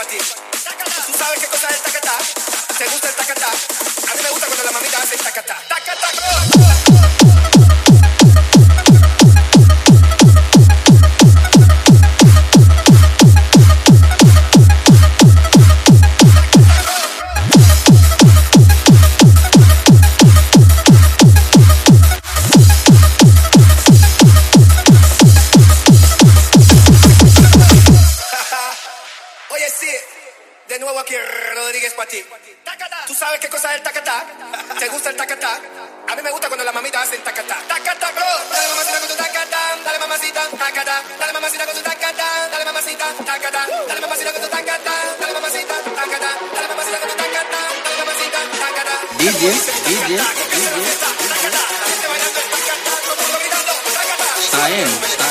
para ti. Tú sabes qué cosa es el tacatá. ¿Te gusta el tacatá? A mí me gusta cuando la mamita hace tacatá. Tacatá. Oye, sí, de nuevo aquí Rodríguez para ti. ¿Tú sabes qué cosa es el tacatá? ¿Te gusta el tacatá? A mí me gusta cuando la mamita hace tacatá. Tacatá, bro. Dale mamacita con tu tacatá. Dale mamacita, tacatá. Dale mamacita con tu tacatá. Dale mamacita, tacatá. Dale mamacita con tu tacatá. Dale mamacita, tacatá. Dale mamacita con tu tacatá. Dale mamacita, tacatá. DJ. I am.